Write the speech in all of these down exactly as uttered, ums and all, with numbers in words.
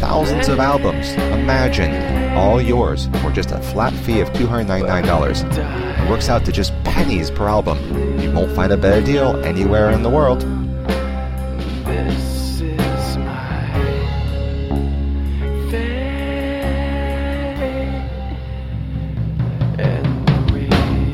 thousands of albums. Imagine, all yours for just a flat fee of two hundred ninety-nine dollars. It works out to just pennies per album. You won't find a better deal anywhere in the world. This is my fate, and we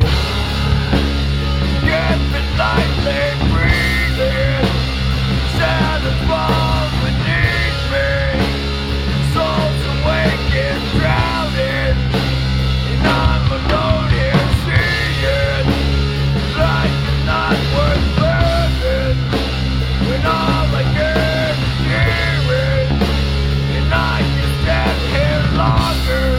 are getting lightly breathing, shadows fall beneath me, souls awake and drowning, and I'm alone here seeing life is not worth living. When all I get is hearing, and I can stand here longer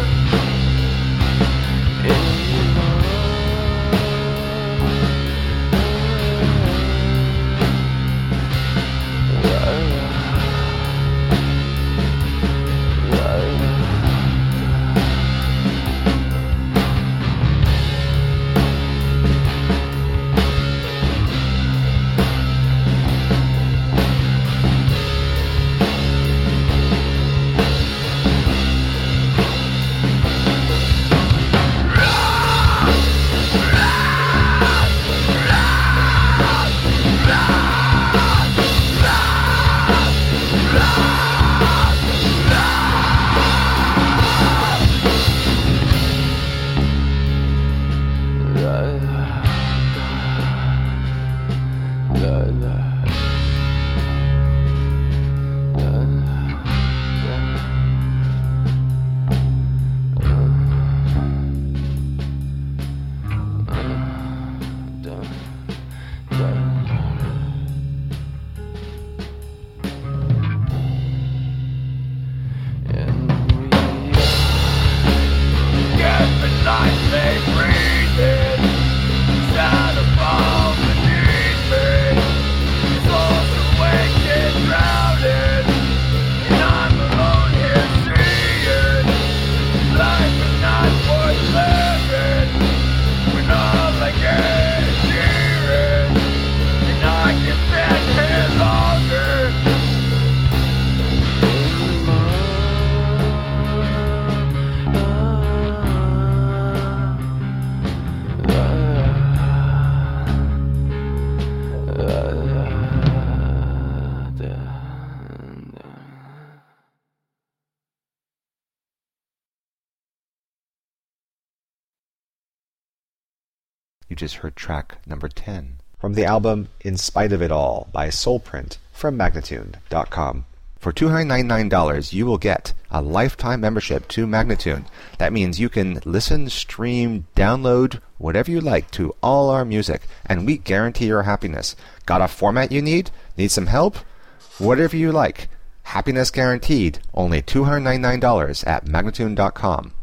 You just heard track number ten from the album In Spite of It All by Soulprint from Magnatune dot com. For two hundred ninety-nine dollars, you will get a lifetime membership to Magnatune. That means you can listen, stream, download, whatever you like to all our music, and we guarantee your happiness. Got a format you need? Need some help? Whatever you like. Happiness guaranteed. Only two hundred ninety-nine dollars at Magnatune dot com.